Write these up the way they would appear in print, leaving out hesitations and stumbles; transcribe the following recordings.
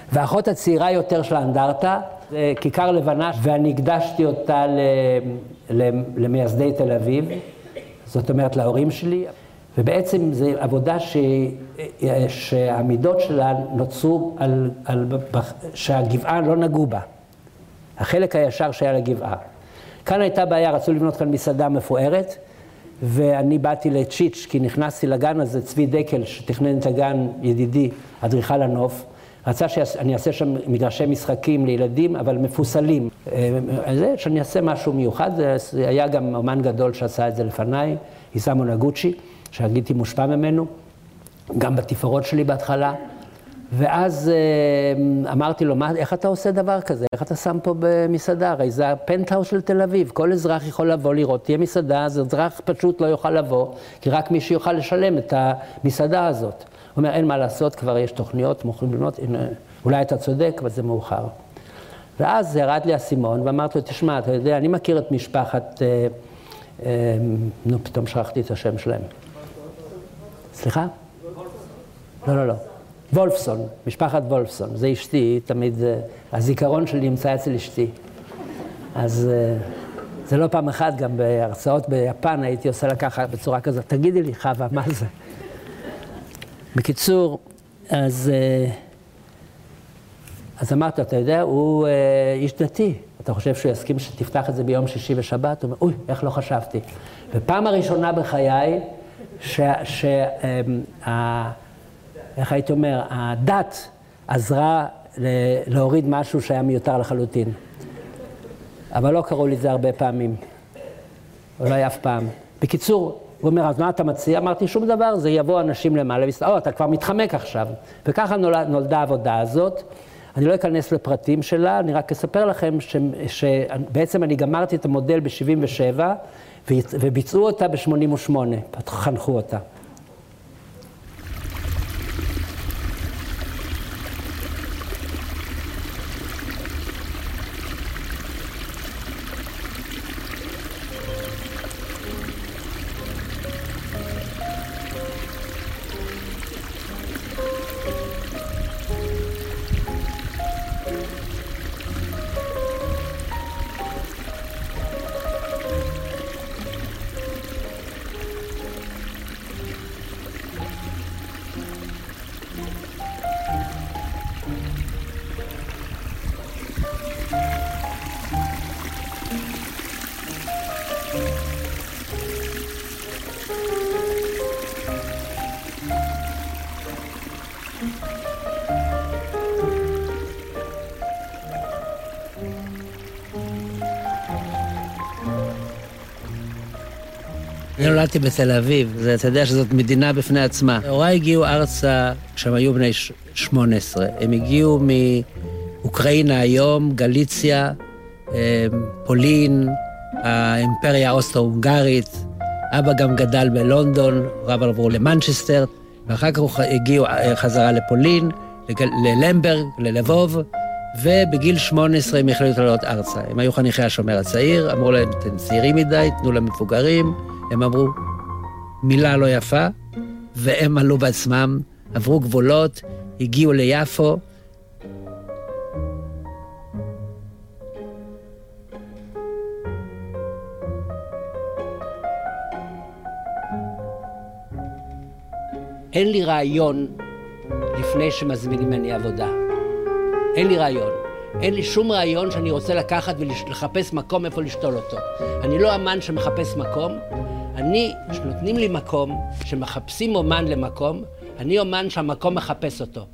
והאחות הצעירה יותר של האנדרטה, כיכר לבנה, ואני הקדשתי אותה למייסדי תל אביב, זאת אומרת להורים שלי, ובעצם זו עבודה שהמידות שלה נוצרו שהגבעה לא נגעו בה, החלק הישר שהיה לגבעה. כאן הייתה בעיה, רצו לבנות כאן מסעדה מפוארת, ואני באתי לצ'יץ' כי נכנסתי לגן הזה, צבי דקל שתכנן את הגן, ידידי, אדריכל הנוף, רצה שאני אעשה שם מגרשי משחקים לילדים, אבל מפוסלים. זה שאני אעשה משהו מיוחד, היה גם אומן גדול שעשה את זה לפניי, איסאמו נגוצ'י, שהייתי מושפע ממנו, גם בתפאורות שלי בהתחלה. ואז אמרתי לו, איך אתה עושה דבר כזה? איך אתה שם פה במסעדה? הרי זה הפנטהאוס של תל אביב, כל אזרח יכול לבוא לראות, תהיה מסעדה, אז אזרח פשוט לא יוכל לבוא, כי רק מי שיוכל לשלם את המסעדה הזאת. הוא אומר, אין מה לעשות, כבר יש תוכניות, מוכרים לבנות, אולי אתה צודק, אבל זה מאוחר. ואז ירד לי הסימון, ואמרתי לו, תשמע, אתה יודע, אני מכיר את משפחת, פתאום שכחתי את השם שלהם. סליחה? לא. וולפסון, משפחת וולפסון, זה אשתי, תמיד, הזיכרון שלי נמצא אצל אשתי. אז זה לא פעם אחת, גם בהרצאות ביפן הייתי עושה לה ככה בצורה כזאת, תגידי לי חווה, מה זה? בקיצור, אז אמרתי, אתה יודע, הוא איש דתי, אתה חושב שהוא יסכים שתפתח את זה ביום שישי ושבת? הוא אומר, אוי, איך לא חשבתי? ופעם הראשונה בחיי, איך הייתי אומר, הדת עזרה להוריד משהו שהיה מיותר לחלוטין. אבל לא קראו לי זה הרבה פעמים. אולי אף פעם. בקיצור, הוא אומר, אז מה אתה מציע? אמרתי, שום דבר, זה יבוא אנשים למעלה, אתה כבר מתחמק עכשיו. וככה נולדה העבודה הזאת. אני לא אכנס לפרטים שלה, אני רק אספר לכם שבעצם אני גמרתי את המודל ב-77, וביצעו אותה ב-88, חנכו אותה. אני נולדתי בתל אביב, אתה יודע שזאת מדינה בפני עצמה. הוריי הגיעו ארצה כשהם היו בני 18. הם הגיעו מאוקראינה היום, גליציה, פולין, האימפריה האוסטרו-הונגרית. אבא גם גדל בלונדון, רב עברו למנצ'סטר, ואחר כך הגיעו חזרה לפולין, ללמברג, ללבוב, ובגיל 18 הם החליטו לעלות ארצה. הם היו חניכי השומר הצעיר, אמרו להם, אתם צעירים מדי, תנו להם מבוגרים. הם אמרו, מילה לא יפה, והם עלו בעצמם, עברו גבולות, הגיעו ליפו. אין לי רעיון לפני שמזמינים ממני עבודה. אין לי רעיון. אין לי שום רעיון שאני רוצה לקחת ולחפש מקום איפה לשתול אותו. אני לא אמן שמחפש מקום. אני, שנותנים לי מקום, שמחפשים אומן למקום, אני אומן שהמקום מחפש אותו.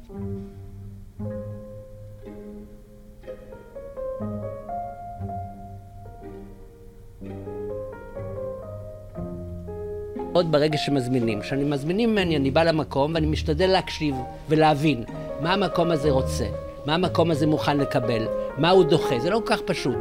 עוד ברגע שמזמינים. כשאני מזמינים ממני, אני בא למקום ואני משתדל להקשיב ולהבין מה המקום הזה רוצה, מה המקום הזה מוכן לקבל, מה הוא דוחה. זה לא כל כך פשוט.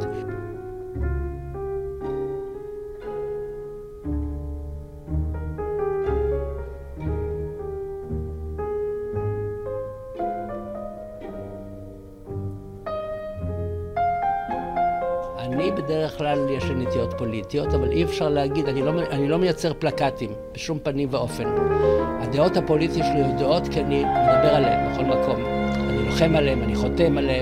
אני בדרך כלל יש לי נטיות פוליטיות, אבל אי אפשר להגיד, אני לא מייצר פלקטים בשום פנים ואופן. הדעות הפוליטיות שלי הן דעות כי אני מדבר עליהן בכל מקום. אני לוחם עליהם, אני חותם עליהם.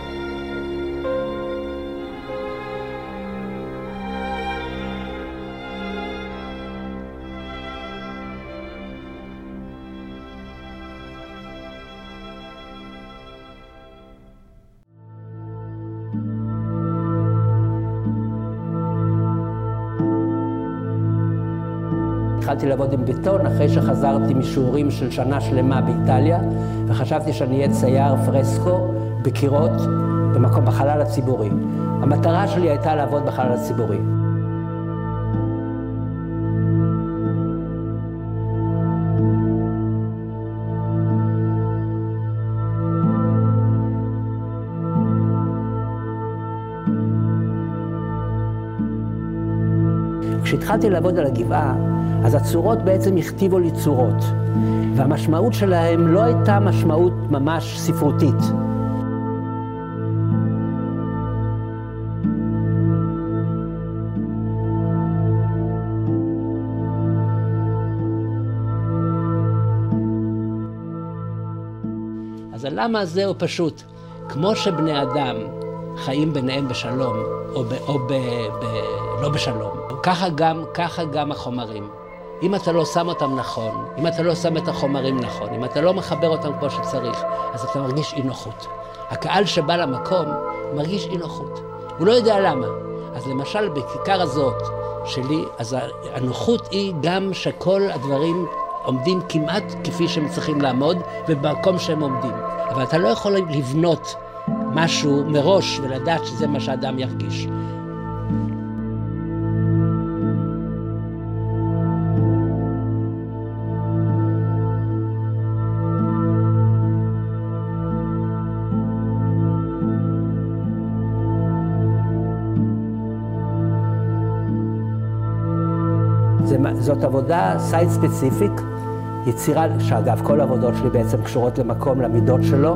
התחלתי לעבוד עם בטון אחרי שחזרתי משיעורים של שנה שלמה באיטליה, וחשבתי שאני אהיה צייר פרסקו בקירות במקום בחלל הציבורי. המטרה שלי הייתה לעבוד בחלל הציבורי. כשהתחלתי לעבוד על הגבעה, אז הצורות בעצם הכתיבו לי צורות, והמשמעות שלהם לא הייתה משמעות ממש ספרותית. אז הלמה הזה הוא פשוט, כמו שבני אדם חיים ביניהם בשלום, או לא בשלום, ככה גם החומרים. אם אתה לא שם אותם נכון, אם אתה לא שם את החומרים נכון, אם אתה לא מחבר אותם כמו שצריך, אז אתה מרגיש אי נוחות. הקהל שבא למקום מרגיש אי נוחות. הוא לא יודע למה. אז למשל בכיכר הזאת שלי, אז הנוחות היא גם שכל הדברים עומדים כמעט כפי שהם צריכים לעמוד, ובמקום שהם עומדים. אבל אתה לא יכול לבנות משהו מראש ולדעת שזה מה שהאדם ירגיש. זאת עבודה סייט ספציפיק, יצירה, שאגב כל העבודות שלי בעצם קשורות למקום, למידות שלו.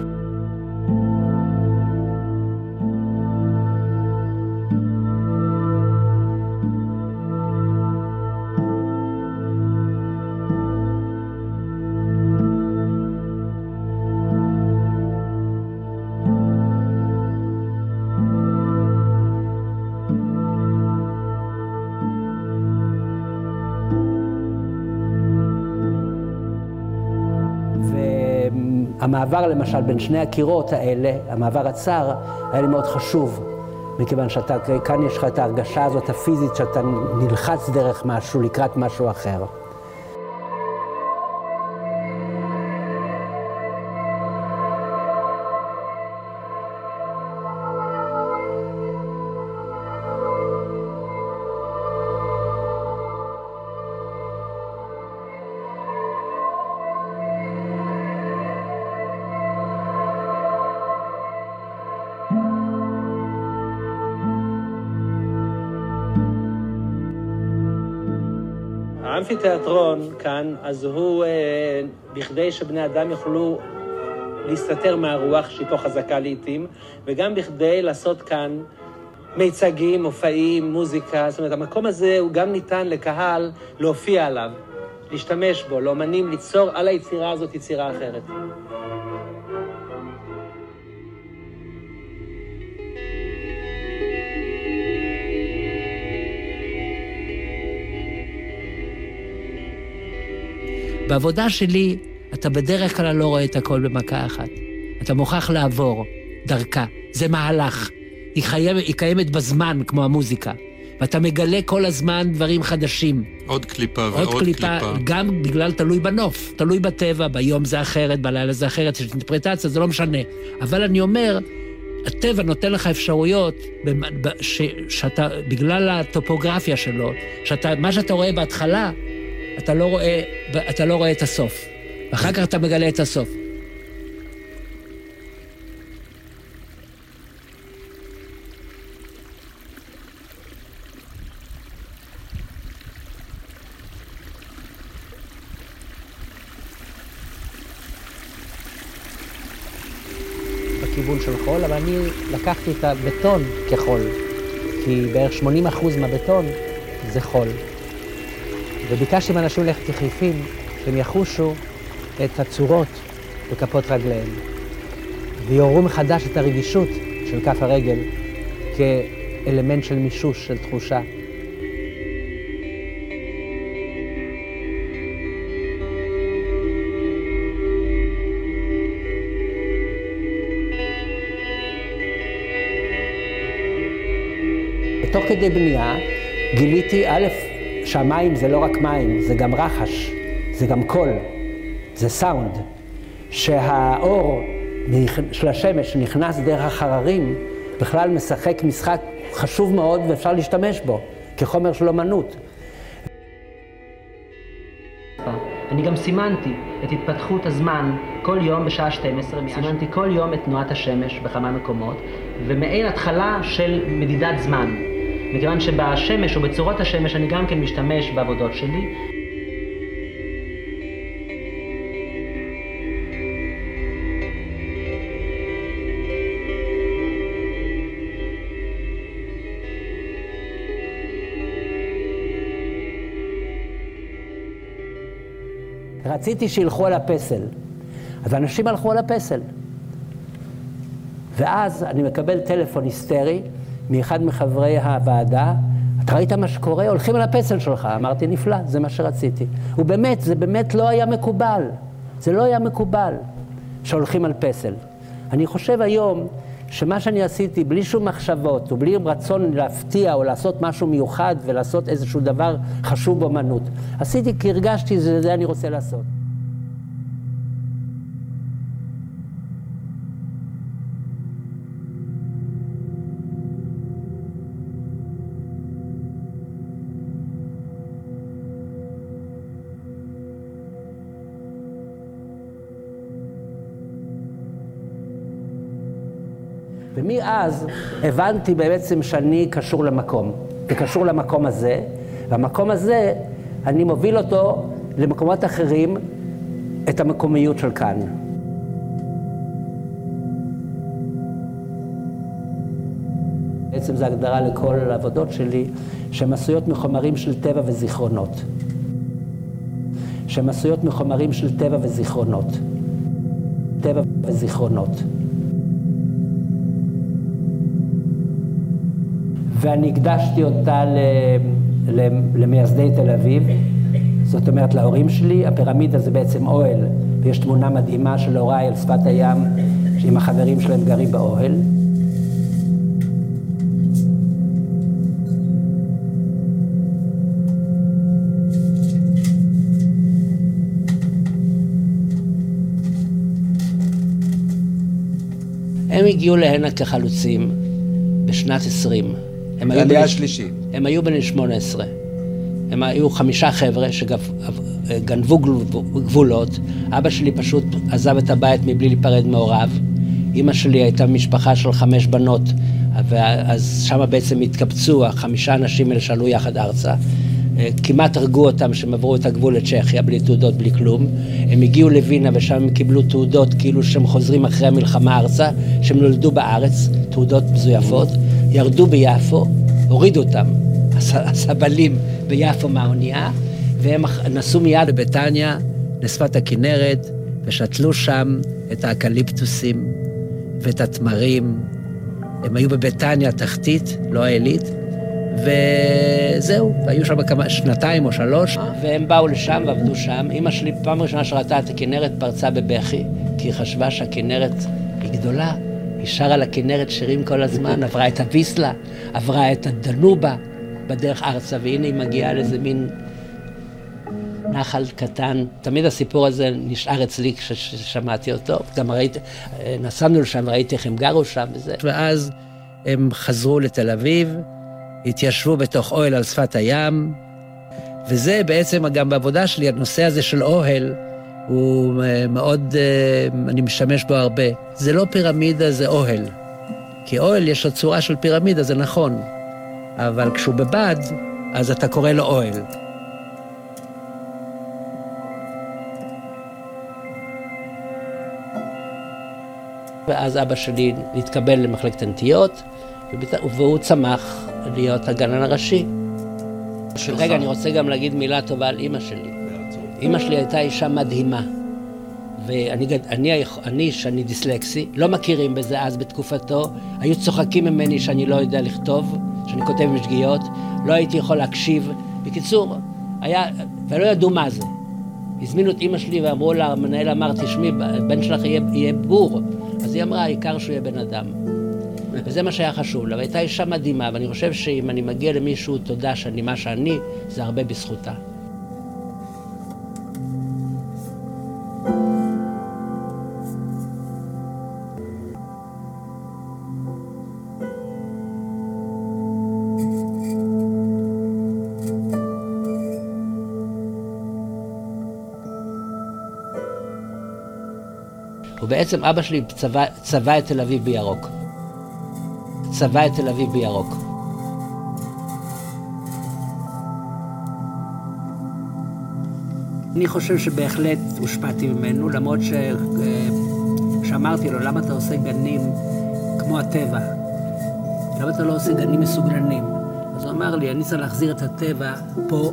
המעבר למשל בין שני הקירות האלה, המעבר הצר, היה לי מאוד חשוב, מכיוון שאתה, כאן יש לך את ההרגשה הזאת הפיזית שאתה נלחץ דרך משהו לקראת משהו אחר. האמפיתיאטרון כאן, אז הוא, בכדי שבני אדם יוכלו להסתתר מהרוח שאיתו חזקה לעתים, וגם בכדי לעשות כאן מיצגים, מופעים, מוזיקה. זאת אומרת, המקום הזה הוא גם ניתן לקהל להופיע עליו, להשתמש בו, לאמנים ליצור על היצירה הזאת יצירה אחרת. בעבודה שלי, אתה בדרך כלל לא רואה את הכל במכה אחת. אתה מוכרח לעבור דרכה. זה מהלך. היא קיימת בזמן, כמו המוזיקה. ואתה מגלה כל הזמן דברים חדשים. עוד קליפה ועוד קליפה. גם בגלל תלוי בנוף, תלוי בטבע, ביום זה אחרת, בלילה זה אחרת, יש אינטרפרטציה, זה לא משנה. אבל אני אומר, הטבע נותן לך אפשרויות, שאתה, בגלל הטופוגרפיה שלו, מה שאתה רואה בהתחלה, אתה לא רואה את הסוף. ואחר כך אתה מגלה את הסוף. בכיוון של חול, אבל אני לקחתי את הבטון כחול, כי בערך 80% מהבטון זה חול. וביקשתי מאנשים ללכת יחליפים, שהם יחושו את הצורות בכפות רגליהם. ויעוררו מחדש את הרגישות של כף הרגל כאלמנט של מישוש, של תחושה. ותוך כדי בנייה גיליתי, א', שהמים זה לא רק מים, זה גם רחש, זה גם קול, זה סאונד. שהאור של השמש נכנס דרך החררים, בכלל משחק משחק חשוב מאוד ואפשר להשתמש בו כחומר של אומנות. אני גם סימנתי את התפתחות הזמן כל יום בשעה 12, סימנתי כל יום את תנועת השמש בכמה מקומות, ומעין התחלה של מדידת זמן. מכיוון שבשמש או בצורות השמש אני גם כן משתמש בעבודות שלי. רציתי שילכו על הפסל, אז אנשים הלכו על הפסל. ואז אני מקבל טלפון היסטרי מאחד מחברי הוועדה, אתה ראית מה שקורה? הולכים על הפסל שלך. אמרתי, נפלא, זה מה שרציתי. ובאמת, זה באמת לא היה מקובל. זה לא היה מקובל שהולכים על פסל. אני חושב היום שמה שאני עשיתי בלי שום מחשבות ובלי רצון להפתיע או לעשות משהו מיוחד ולעשות איזשהו דבר חשוב באמנות, עשיתי כי הרגשתי שזה אני רוצה לעשות. ומאז הבנתי בעצם שאני קשור למקום, וקשור למקום הזה, והמקום הזה, אני מוביל אותו למקומות אחרים, את המקומיות של כאן. בעצם זו הגדרה לכל העבודות שלי, שהן עשויות מחומרים של טבע וזיכרונות. שהן עשויות מחומרים של טבע וזיכרונות. טבע וזיכרונות. ואני הקדשתי אותה למייסדי תל אביב, זאת אומרת להורים שלי. הפירמידה זה בעצם אוהל, ויש תמונה מדהימה של הוריי על שפת הים, שעם החברים שלהם גרים באוהל. הם הגיעו להנה כחלוצים בשנת 20. העלייה השלישית. הם היו בני 18. הם היו 5 חבר'ה שגנבו גבולות. אבא שלי פשוט עזב את הבית מבלי להיפרד מהוריו. אמא שלי הייתה משפחה של 5 בנות, אז שם בעצם התקבצו 5 אנשים האלה שעלו יחד ארצה. כמעט הרגו אותם שהם עברו את הגבול לצ'כיה, בלי תעודות, בלי כלום. הם הגיעו לווינה ושם הם קיבלו תעודות כאילו שהם חוזרים אחרי המלחמה ארצה, שהם נולדו בארץ, תעודות מזויפות. ירדו ביפו, הורידו אותם, הסבלים ביפו מהאונייה, והם נסעו מיד לבריטניה, לשפת הכנרת, ושתלו שם את האקליפטוסים ואת התמרים. הם היו בבריטניה התחתית, לא העילית, וזהו, והיו שם כמה 2 או 3, והם באו לשם ועבדו שם. אמא שלי פעם ראשונה שראתה את הכנרת פרצה בבכי, כי היא חשבה שהכנרת היא גדולה. היא שרה לכנרת שירים כל הזמן, עברה את הוויסלה, עברה את הדנובה בדרך ארצה, והנה היא מגיעה לאיזה מין נחל קטן. תמיד הסיפור הזה נשאר אצלי כששמעתי אותו. גם ראיתי, נסענו לשם וראיתי איך הם גרו שם וזה. ואז הם חזרו לתל אביב, התיישבו בתוך אוהל על שפת הים, וזה בעצם גם בעבודה שלי, הנושא הזה של אוהל, הוא מאוד, אני משתמש בו הרבה. זה לא פירמידה, זה אוהל. כי אוהל יש לו צורה של פירמידה, זה נכון. אבל כשהוא בבד, אז אתה קורא לו אוהל. ואז אבא שלי התקבל למחלקת הנטיות, והוא צמח להיות הגנן הראשי. רגע, אני רוצה גם להגיד מילה טובה על אמא שלי. אמא שלי הייתה אישה מדהימה. ואני שאני דיסלקסי, לא מכירים בזה אז בתקופתו, היו צוחקים ממני שאני לא יודע לכתוב, שאני כותב משגיאות, לא הייתי יכול להקשיב. בקיצור, ולא ידעו מה זה. הזמינו את אמא שלי ואמרו לה, המנהל אמר, תשמעי, בן שלך יהיה בור. אז היא אמרה, העיקר שהוא יהיה בן אדם. וזה מה שהיה חשוב לה, והייתה אישה מדהימה, ואני חושב שאם אני מגיע למישהו תודה שאני מה שאני, זה הרבה בזכותה. ובעצם אבא שלי צבע את תל אביב בירוק. צבע את תל אביב בירוק. אני חושב שבהחלט הושפעתי ממנו, למרות שאמרתי לו, למה אתה עושה גנים כמו הטבע? למה אתה לא עושה גנים מסוגננים? אז הוא אמר לי, אני צריך להחזיר את הטבע פה,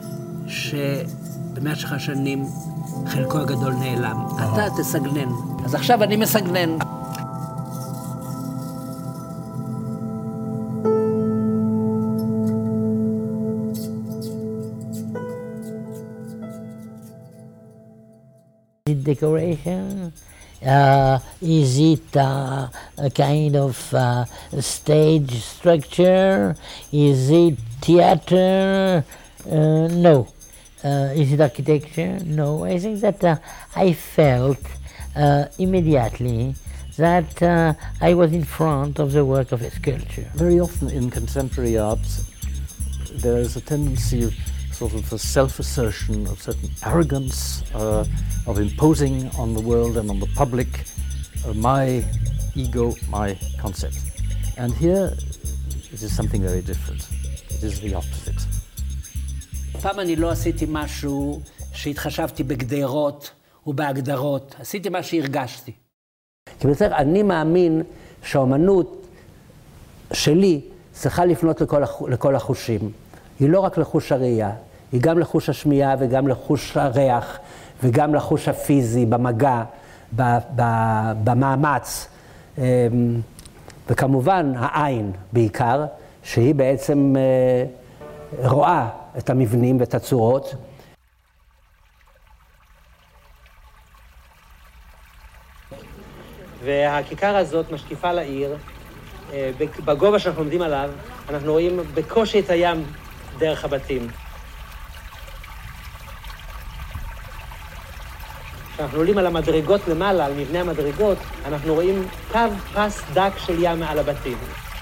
שבמשך השנים חלקו הגדול נעלם. אתה תסגנן. אז עכשיו אני מסגנן. Decoration? Is it a kind of stage structure? Is it theater? No. Is it architecture? No. I think that I felt immediately that I was in front of the work of a sculpture. Very often in contemporary art, there is a tendency sort of a self-assertion, of certain arrogance, of imposing on the world and on the public my ego, my concept. And here it is something very different. It is the opposite. פעם אני לא עשיתי משהו שהתחשבתי בגדרות ובהגדרות. עשיתי מה שהרגשתי. כי בסדר, אני מאמין שהאומנות שלי צריכה לפנות לכל החושים. היא לא רק לחוש הראייה, היא גם לחוש השמיעה וגם לחוש הריח וגם לחוש הפיזי, במגע, במאמץ. וכמובן העין בעיקר, שהיא בעצם רואה את המבנים ואת הצורות. והכיכר הזאת משקיפה לעיר, בגובה שאנחנו עומדים עליו, אנחנו רואים בקושי את הים דרך הבתים. כשאנחנו עולים על המדרגות למעלה, על מבנה המדרגות, אנחנו רואים קו פס דק של ים מעל הבתים.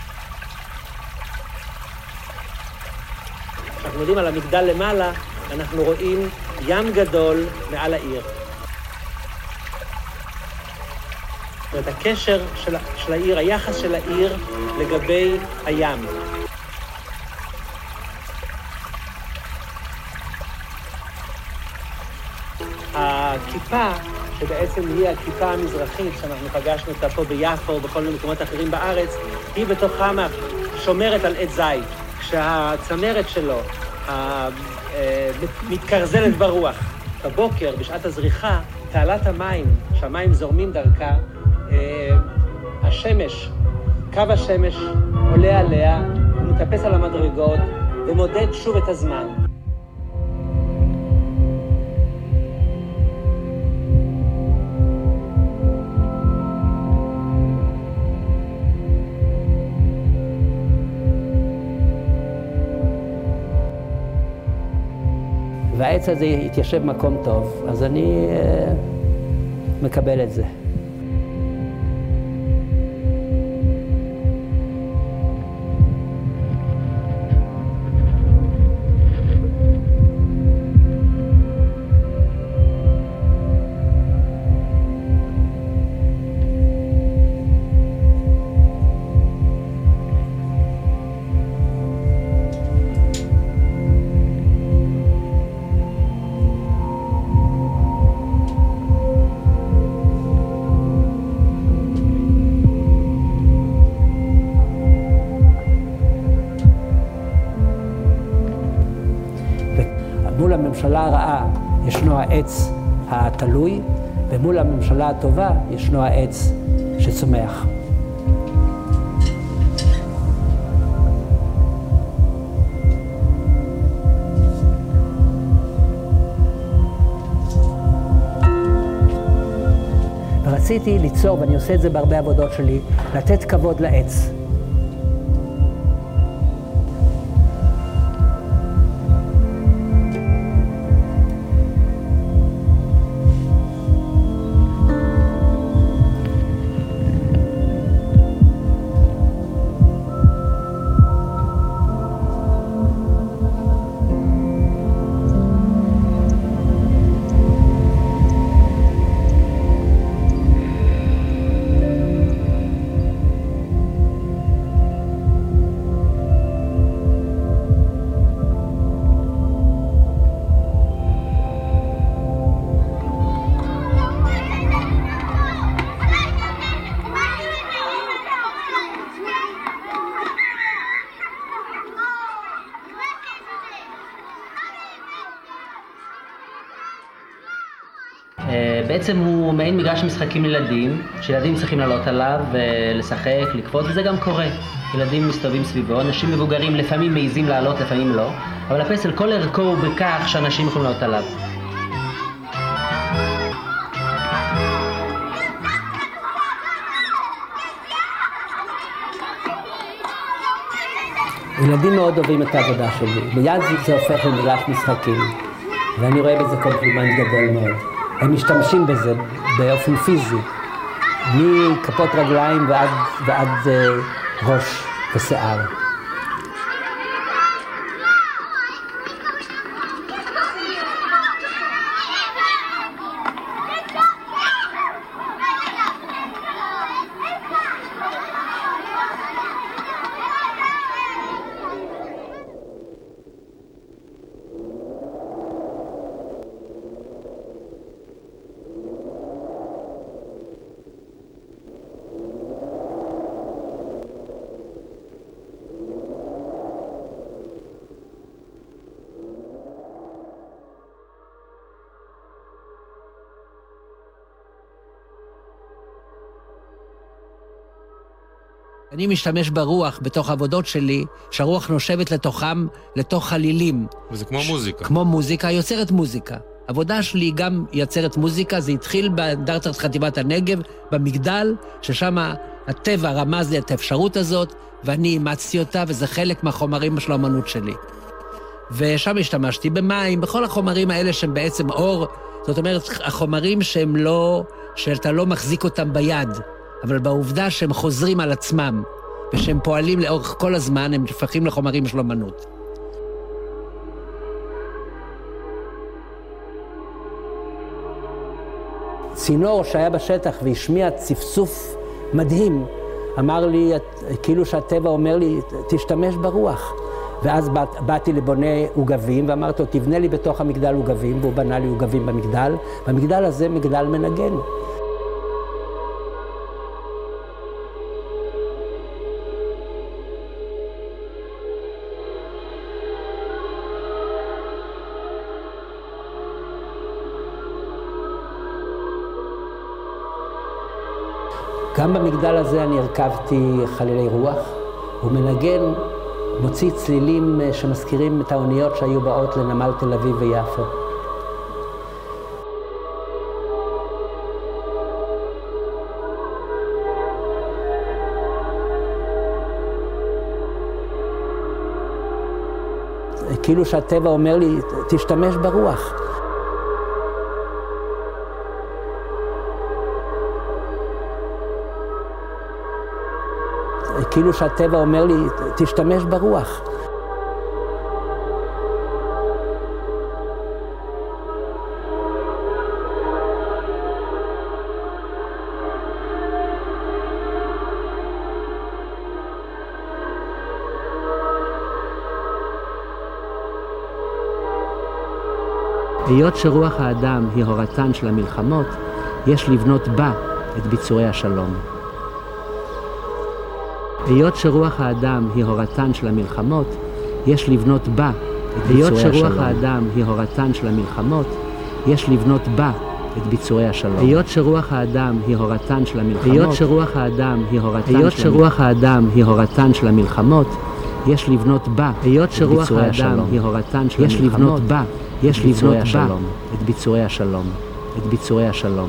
כשאנחנו עולים על המגדל למעלה, אנחנו רואים ים גדול מעל העיר. זאת אומרת, הקשר של העיר, היחס של העיר לגבי הים. הכיפה, שבעצם היא הכיפה המזרחית, שאנחנו פגשנו אותה פה ביפו ובכל מיני מקומות אחרים בארץ, היא בתוכה שומרת על עץ זית. כשהצמרת שלו מתקרזלת ברוח. בבוקר, בשעת הזריחה, תעלת המים, שהמים זורמים דרכה, השמש, קו השמש עולה עליה, מתאפס על המדרגות ומודד שוב את הזמן. והעץ הזה יתיישב מקום טוב, אז אני מקבל את זה. מול הממשלה הרעה ישנו העץ התלוי, ומול הממשלה הטובה ישנו העץ שצומח. ורציתי ליצור, ואני עושה את זה בהרבה עבודות שלי, לתת כבוד לעץ. בעצם הוא מעין מגרש משחקים לילדים, שילדים צריכים לעלות עליו ולשחק, לקפוץ, וזה גם קורה. ילדים מסתובבים סביבו, אנשים מבוגרים לפעמים מעיזים לעלות, לפעמים לא, אבל הפסל כל ערכו הוא בכך שאנשים יכולים לעלות עליו. ילדים מאוד אוהבים את העבודה שלי, מיד זה הופך למגרש משחקים, ואני רואה בזה קומפלימנט גדול מאוד. הם משתמשים בזה באופן פיזי, מכפות רגליים ועד ראש ושיער. אני משתמש ברוח בתוך העבודות שלי, שהרוח נושבת לתוכם, לתוך חלילים. וזה כמו מוזיקה. כמו מוזיקה, יוצרת מוזיקה. העבודה שלי גם יוצרת מוזיקה, זה התחיל באנדרטת חטיבת הנגב, במגדל, ששם הטבע רמז לי את האפשרות הזאת, ואני אימצתי אותה, וזה חלק מהחומרים של האמנות שלי. ושם השתמשתי במים, בכל החומרים האלה שהם בעצם אור, זאת אומרת, החומרים שהם לא, שאתה לא מחזיק אותם ביד, אבל בעובדה שהם חוזרים על עצמם, ושהם פועלים לאורך כל הזמן, הם נפחים לחומרים של אמנות. צינור שהיה בשטח והשמיע צפצוף מדהים, אמר לי, כאילו שהטבע אומר לי, תשתמש ברוח. ואז באתי לבוני עוגבים, ואמרתי לו, תבנה לי בתוך המגדל עוגבים, והוא בנה לי עוגבים במגדל, והמגדל הזה מגדל מנגן. גם במגדל הזה אני הרכבתי חלילי רוח, הוא מנגן, מוציא צלילים שמזכירים את האוניות שהיו באות לנמל תל אביב ויפו. כאילו שהטבע אומר לי, תשתמש ברוח. כאילו שהטבע אומר לי, תשתמש ברוח. היות שרוח האדם היא הורתן של המלחמות, יש לבנות בה את ביצורי השלום. היות שרוח האדם היא הורתן של המלחמות, יש לבנות בה את ביצורי השלום. היות שרוח האדם היא הורתן של המלחמות, יש לבנות בה את ביצועי השלום. היות שרוח האדם היא הורתן של המלחמות, היות שרוח האדם היא הורתן של המלחמות, יש לבנות בה, היות שרוח האדם היא הורתן של המלחמות, יש לבנות בה, יש לבנות בה את ביצועי השלום, את ביצועי השלום.